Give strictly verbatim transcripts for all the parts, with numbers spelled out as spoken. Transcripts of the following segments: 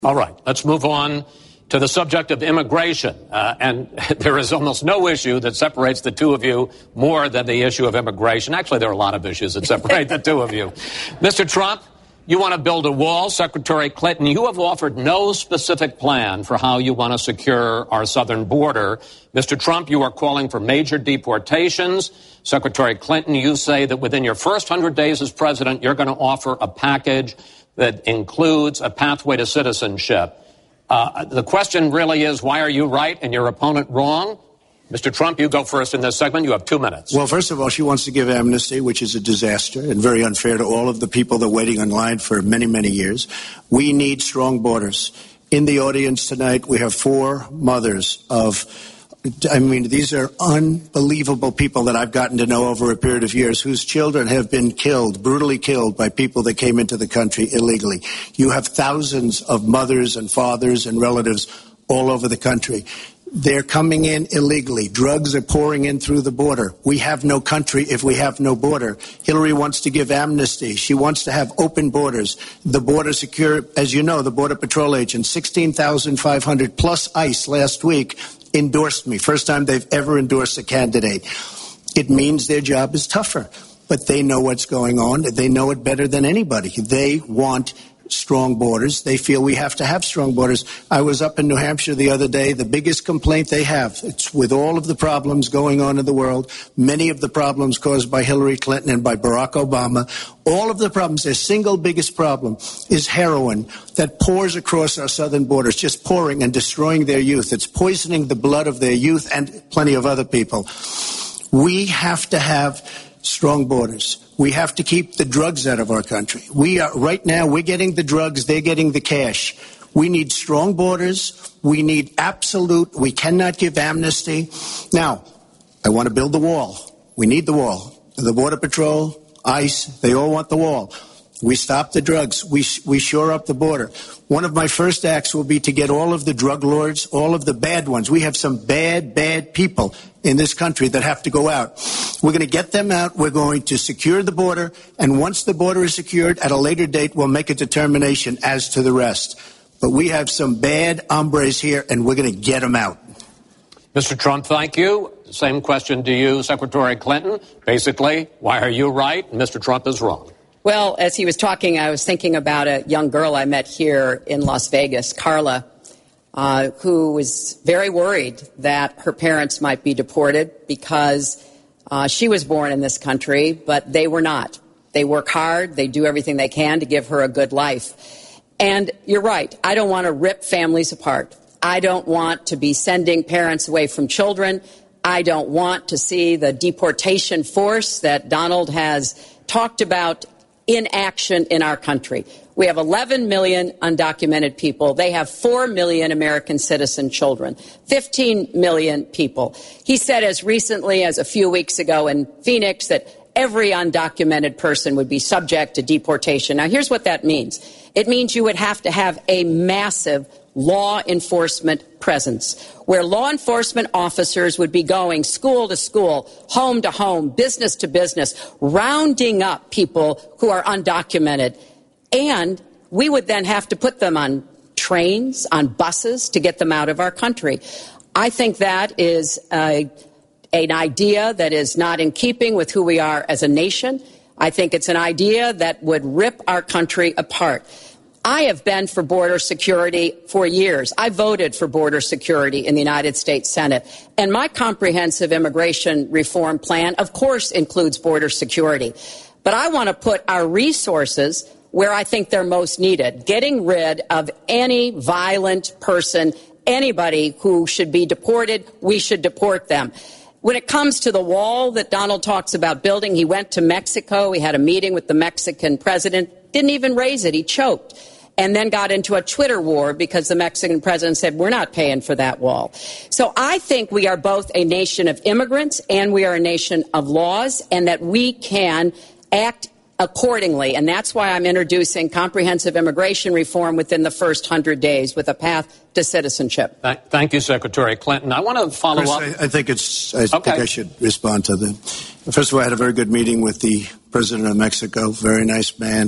All right, let's move on to the subject of immigration. Uh, and there is almost no issue that separates the two of you more than the issue of immigration. Actually, there are a lot of issues that separate the two of you. Mister Trump, you want to build a wall. Secretary Clinton, you have offered no specific plan for how you want to secure our southern border. Mister Trump, you are calling for major deportations. Secretary Clinton, you say that within your first hundred days as president, you're going to offer a package that includes a pathway to citizenship. Uh, the question really is, why are you right and your opponent wrong? Mister Trump, you go first in this segment. You have two minutes. Well, first of all, she wants to give amnesty, which is a disaster and very unfair to all of the people that are waiting in line for many, many years. We need strong borders. In the audience tonight, we have four mothers of, I mean, these are unbelievable people that I've gotten to know over a period of years whose children have been killed, brutally killed by people that came into the country illegally. You have thousands of mothers and fathers and relatives all over the country. They're coming in illegally. Drugs are pouring in through the border. We have no country if we have no border. Hillary wants to give amnesty. She wants to have open borders. The border secure, as you know, the Border Patrol agents, sixteen thousand five hundred plus ICE last week endorsed me. First time they've ever endorsed a candidate. It means their job is tougher, but they know what's going on. They know it better than anybody. They want strong borders. They feel we have to have strong borders. I was up in New Hampshire the other day. The biggest complaint they have, it's with all of the problems going on in the world, many of the problems caused by Hillary Clinton and by Barack Obama, all of the problems, their single biggest problem is heroin that pours across our southern borders, just pouring and destroying their youth. It's poisoning the blood of their youth and plenty of other people. We have to have strong borders. We have to keep the drugs out of our country. We are right now, we're getting the drugs, they're getting the cash. We need strong borders. We need absolute, we cannot give amnesty. Now, I want to build the wall. We need the wall. The Border Patrol, ICE, they all want the wall. We stop the drugs. We we shore up the border. One of my first acts will be to get all of the drug lords, all of the bad ones. We have some bad, bad people in this country that have to go out. We're going to get them out. We're going to secure the border. And once the border is secured, at a later date, we'll make a determination as to the rest. But we have some bad hombres here, and we're going to get them out. Mister Trump, thank you. Same question to you, Secretary Clinton. Basically, why are you right and Mister Trump is wrong? Well, as he was talking, I was thinking about a young girl I met here in Las Vegas, Carla, uh, who was very worried that her parents might be deported because uh, she was born in this country, but they were not. They work hard. They do everything they can to give her a good life. And you're right. I don't want to rip families apart. I don't want to be sending parents away from children. I don't want to see the deportation force that Donald has talked about in action in our country. We have eleven million undocumented people. They have four million American citizen children, fifteen million people. He said as recently as a few weeks ago in Phoenix that every undocumented person would be subject to deportation. Now, here's what that means. It means you would have to have a massive law enforcement presence, where law enforcement officers would be going school to school, home to home, business to business, rounding up people who are undocumented. And we would then have to put them on trains, on buses to get them out of our country. I think that is a, an idea that is not in keeping with who we are as a nation. I think it's an idea that would rip our country apart. I have been for border security for years. I voted for border security in the United States Senate. And my comprehensive immigration reform plan, of course, includes border security. But I want to put our resources where I think they're most needed, getting rid of any violent person, anybody who should be deported, we should deport them. When it comes to the wall that Donald talks about building, he went to Mexico. He had a meeting with the Mexican president, didn't even raise it. He choked. And then got into a Twitter war because the Mexican president said, we're not paying for that wall. So I think we are both a nation of immigrants and we are a nation of laws, and that we can act accordingly. And that's why I'm introducing comprehensive immigration reform within the first hundred days with a path to citizenship. Thank you, Secretary Clinton. I want to follow First, up. I, I think it's. I okay. think I should respond to them. First of all, I had a very good meeting with the president of Mexico. Very nice man.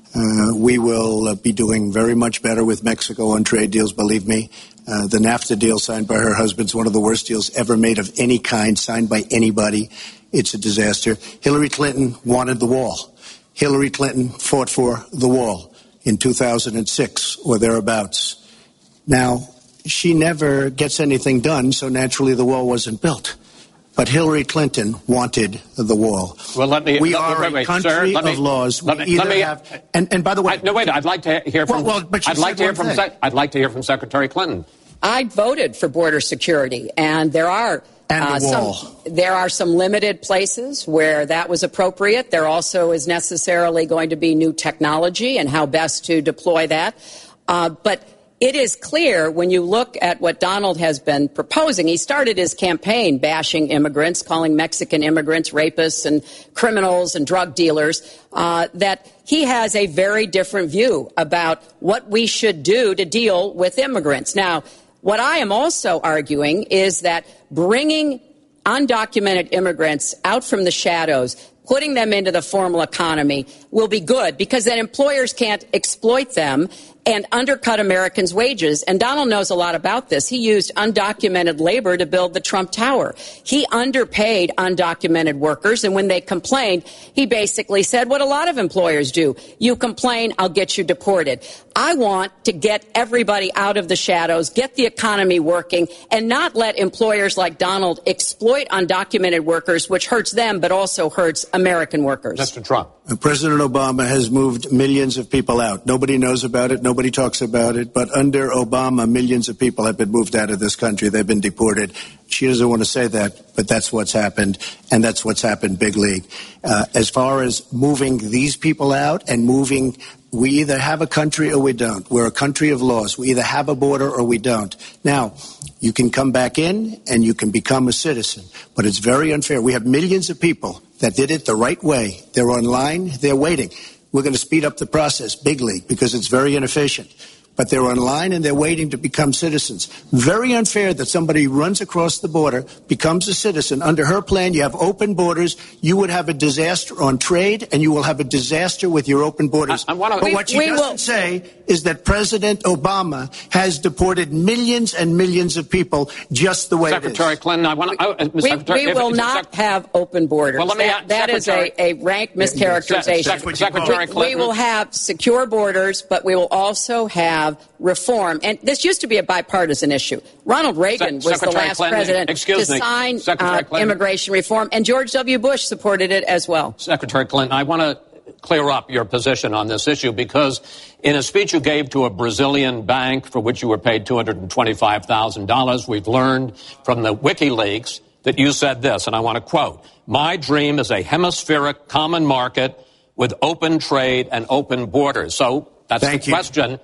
Uh, we will uh, be doing very much better with Mexico on trade deals, believe me. Uh, the NAFTA deal signed by her husband is one of the worst deals ever made of any kind, signed by anybody. It's a disaster. Hillary Clinton wanted the wall. Hillary Clinton fought for the wall in two thousand six or thereabouts. Now, she never gets anything done, so naturally the wall wasn't built. But Hillary Clinton wanted the wall. Well, let me. We let, are wait, wait, a country sir, let me, of laws. Let we me, either let me, have, and, and by the way, I, no, wait. I'd like to hear from. Well, well, but I'd like to hear from. Sec- I'd like to hear from Secretary Clinton. I voted for border security, and there are and uh, the wall. some there are some limited places where that was appropriate. There also is necessarily going to be new technology and how best to deploy that, uh, but. It is clear when you look at what Donald has been proposing. He started his campaign bashing immigrants, calling Mexican immigrants rapists and criminals and drug dealers, uh, that he has a very different view about what we should do to deal with immigrants. Now, what I am also arguing is that bringing undocumented immigrants out from the shadows, putting them into the formal economy will be good because then employers can't exploit them and undercut Americans' wages. And Donald knows a lot about this. He used undocumented labor to build the Trump Tower. He underpaid undocumented workers, and when they complained, he basically said what a lot of employers do. You complain, I'll get you deported. I want to get everybody out of the shadows, get the economy working, and not let employers like Donald exploit undocumented workers, which hurts them but also hurts American workers. Mister Trump. President Obama has moved millions of people out. Nobody knows about it. Nobody talks about it. But under Obama, millions of people have been moved out of this country. They've been deported. She doesn't want to say that, but that's what's happened, and that's what's happened big league. Uh, as far as moving these people out and moving, we either have a country or we don't. We're a country of laws. We either have a border or we don't. Now, you can come back in and you can become a citizen, but it's very unfair. We have millions of people that did it the right way. They're online. They're waiting. We're going to speed up the process, big league, because it's very inefficient. But they're online and they're waiting to become citizens. Very unfair that somebody runs across the border, becomes a citizen. Under her plan, you have open borders. You would have a disaster on trade, and you will have a disaster with your open borders. I, I wanna, but we, what she doesn't will. say is that President Obama has deported millions and millions of people just the way Secretary it is. Clinton, I want to... We, we if, will if, not sec- have open borders. Well, let me, that that is a, a rank mischaracterization. Sec- Sec- Secretary we, Clinton. we will have secure borders, but we will also have reform. And this used to be a bipartisan issue. Ronald Reagan Se- was the last Clinton, president excuse to me, sign uh, immigration reform, and George W. Bush supported it as well. Secretary Clinton, I want to clear up your position on this issue because in a speech you gave to a Brazilian bank for which you were paid two hundred twenty-five thousand dollars, we've learned from the WikiLeaks that you said this, and I want to quote, "My dream is a hemispheric common market with open trade and open borders." So that's Thank the you. question.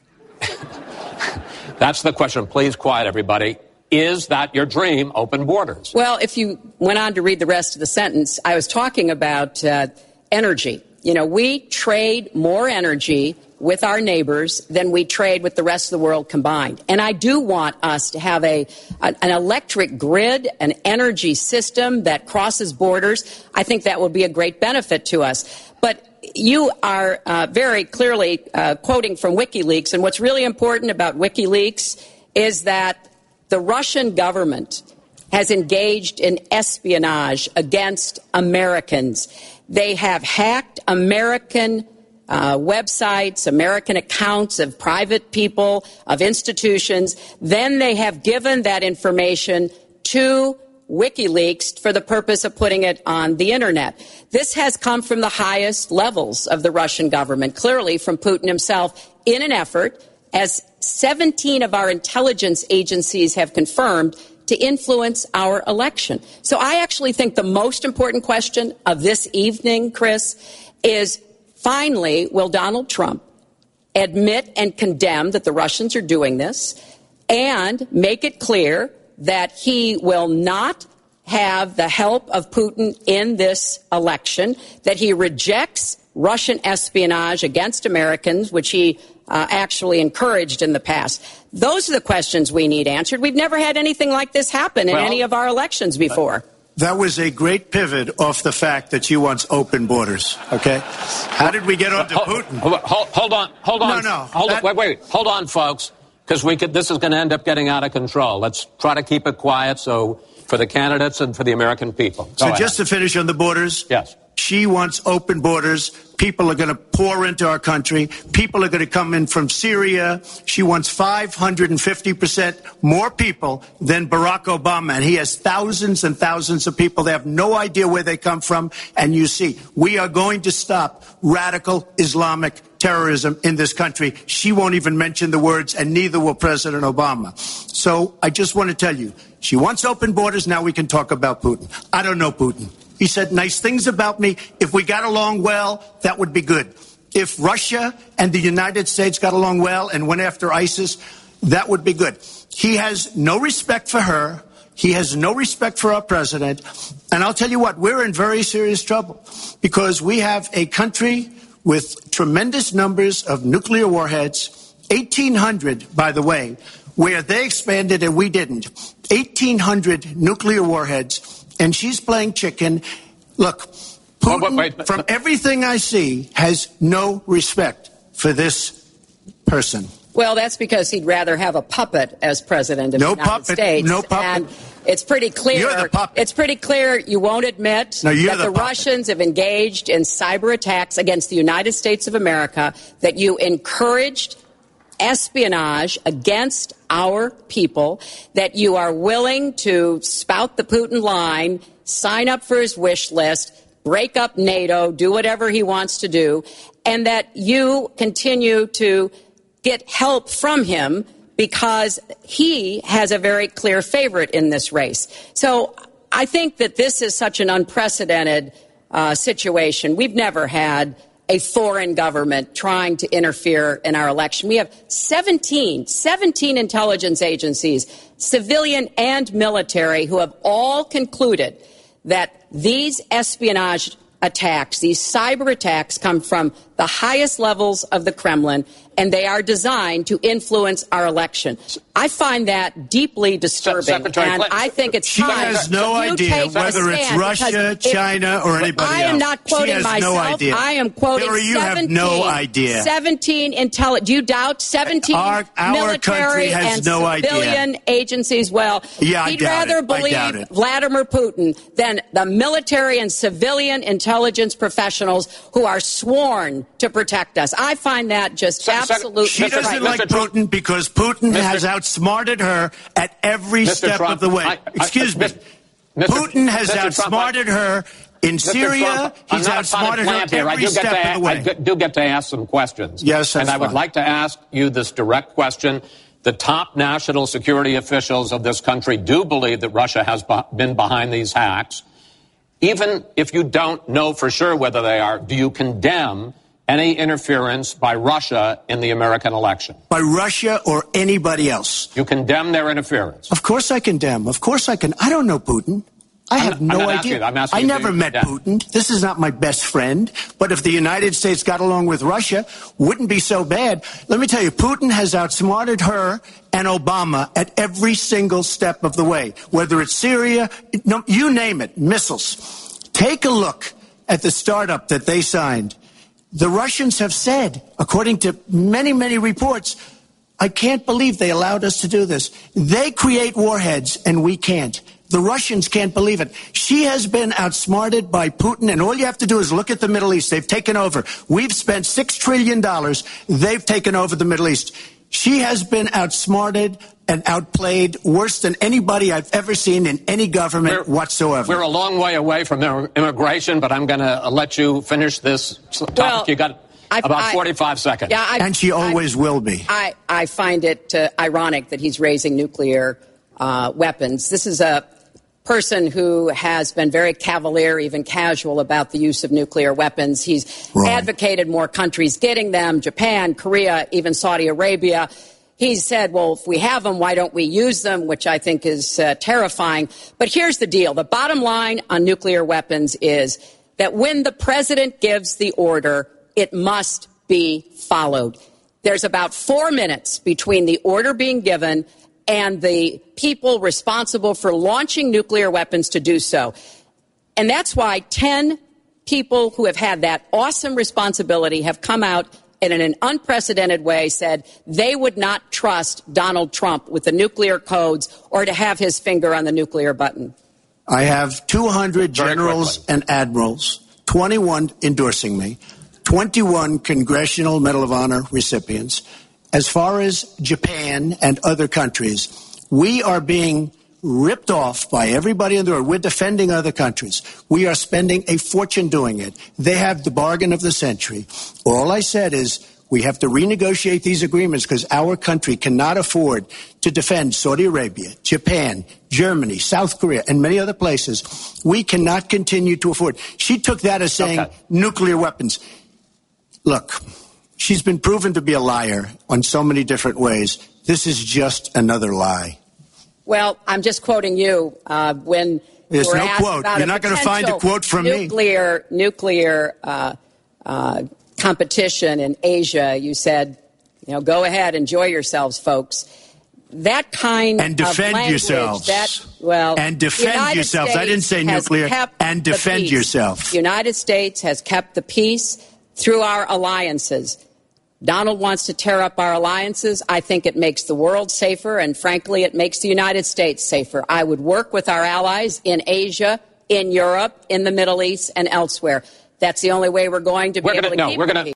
That's the question. Please quiet everybody. Is that your dream, open borders? Well, if you went on to read the rest of the sentence, I was talking about uh, energy. You know, we trade more energy with our neighbors than we trade with the rest of the world combined. And I do want us to have a an, an electric grid, an energy system that crosses borders. I think that would be a great benefit to us. But you are uh, very clearly uh, quoting from WikiLeaks, and what's really important about WikiLeaks is that the Russian government has engaged in espionage against Americans. They have hacked American uh, websites, American accounts of private people, of institutions. Then they have given that information to WikiLeaks for the purpose of putting it on the internet. This has come from the highest levels of the Russian government, clearly from Putin himself, in an effort, as seventeen of our intelligence agencies have confirmed, to influence our election. So I actually think the most important question of this evening, Chris, is finally, will Donald Trump admit and condemn that the Russians are doing this and make it clear that he will not have the help of Putin in this election, that he rejects Russian espionage against Americans, which he uh, actually encouraged in the past. Those are the questions we need answered. We've never had anything like this happen in well, any of our elections before. That was a great pivot off the fact that she wants open borders, okay? How did we get on to hold, Putin? Hold, hold, hold on, hold on. No, no. Hold that, on, wait, wait, hold on, folks, because we could, this is going to end up getting out of control. Let's try to keep it quiet so for the candidates and for the American people. Go so ahead. just to finish on the borders. Yes. She wants open borders. People are going to pour into our country. People are going to come in from Syria. She wants five hundred fifty percent more people than Barack Obama. And he has thousands and thousands of people. They have no idea where they come from. And you see, we are going to stop radical Islamic terrorism in this country. She won't even mention the words, and neither will President Obama. So I just want to tell you, she wants open borders. Now we can talk about Putin. I don't know Putin. He said nice things about me. If we got along well, that would be good. If Russia and the United States got along well and went after ISIS, that would be good. He has no respect for her. He has no respect for our president. And I'll tell you what, we're in very serious trouble because we have a country with tremendous numbers of nuclear warheads, eighteen hundred, by the way, where they expanded and we didn't. eighteen hundred nuclear warheads. And she's playing chicken. Look, Putin, oh, wait, wait, from everything I see, has no respect for this person. Well, that's because he'd rather have a puppet as president of no the United puppet, States. No puppet. And it's pretty clear. You're the puppet. It's pretty clear you won't admit no, you're that the, the Russians have engaged in cyber attacks against the United States of America, that you encouraged espionage against our people, that you are willing to spout the Putin line, sign up for his wish list, break up NATO, do whatever he wants to do, and that you continue to get help from him because he has a very clear favorite in this race. So I think that this is such an unprecedented uh, situation. We've never had a foreign government trying to interfere in our election. We have seventeen, seventeen intelligence agencies, civilian and military, who have all concluded that these espionage attacks, these cyber attacks, come from the highest levels of the Kremlin, and they are designed to influence our election. I find that deeply disturbing, Secretary and Clinton, I think it's she time has no you idea take a whether it's stand, Russia, because if- China, or anybody I am else. not quoting she has myself. No idea. I am quoting Hillary, you seventeen, have no idea. seventeen intelli- Do you doubt seventeen Our- our military country has and no idea. civilian agencies? Well, Yeah, I he'd doubt rather it. I doubt believe it. Vladimir Putin than the military and civilian intelligence professionals who are sworn to protect us. I find that just Se- se- absolutely She doesn't frightening. like Mister Trump- Putin because Putin Mister has outsmarted her at every Mister step Trump, of the way. I- I- Excuse me. Mister Putin has Mister Trump, I- outsmarted her in Mister Syria. Trump, I'm He's not a potted outsmarted plant her here. I every do get step to, of the way. I do get to ask some questions. Yes, that's And I would fine. like to ask you this direct question. The top national security officials of this country do believe that Russia has been behind these hacks. Even if you don't know for sure whether they are, do you condemn any interference by Russia in the American election? By Russia or anybody else. You condemn their interference? Of course I condemn. Of course I can. I don't know Putin. I have I'm no not idea. asking you. I'm asking I you, never do you met condemn? Putin. This is not my best friend. But if the United States got along with Russia, wouldn't be so bad. Let me tell you, Putin has outsmarted her and Obama at every single step of the way. Whether it's Syria, no, you name it, missiles. Take a look at the startup that they signed. The Russians have said, according to many, many reports, I can't believe they allowed us to do this. They create warheads and we can't. The Russians can't believe it. She has been outsmarted by Putin, and all you have to do is look at the Middle East. They've taken over. We've spent six trillion dollars. They've taken over the Middle East. She has been outsmarted and outplayed worse than anybody I've ever seen in any government we're, whatsoever. We're a long way away from immigration, but I'm going to let you finish this topic. Well, you got I, about I, forty-five seconds. Yeah, I, and she always I, will be. I, I find it uh, ironic that he's raising nuclear uh, weapons. This is a person who has been very cavalier, even casual, about the use of nuclear weapons. He's Wrong. advocated more countries getting them, Japan, Korea, even Saudi Arabia. He said, well, if we have them, why don't we use them, which I think is uh, terrifying. But here's the deal. The bottom line on nuclear weapons is that when the president gives the order, it must be followed. There's about four minutes between the order being given and the people responsible for launching nuclear weapons to do so. And that's why ten people who have had that awesome responsibility have come out and in an unprecedented way said they would not trust Donald Trump with the nuclear codes or to have his finger on the nuclear button. I have two hundred generals and admirals, twenty-one endorsing me, twenty-one Congressional Medal of Honor recipients. As far as Japan and other countries, we are being ripped off by everybody in the world. We're defending other countries. We are spending a fortune doing it. They have the bargain of the century. All I said is we have to renegotiate these agreements because our country cannot afford to defend Saudi Arabia, Japan, Germany, South Korea, and many other places. We cannot continue to afford. She took that as saying okay. nuclear weapons. Look, she's been proven to be a liar on so many different ways. This is just another lie. Well, I'm just quoting you uh, when There's you were no asked quote. about You're a not going to find a quote from nuclear, me. Nuclear uh, uh, competition in Asia. You said, you know, go ahead, enjoy yourselves, folks. That kind and defend of language, yourselves. That, well, and defend yourselves. States I didn't say nuclear. And defend yourself. The United States has kept the peace through our alliances. Donald wants to tear up our alliances. I think it makes the world safer, and frankly, it makes the United States safer. I would work with our allies in Asia, in Europe, in the Middle East, and elsewhere. That's the only way we're going to be we're able gonna, to no, keep we're the gonna, peace.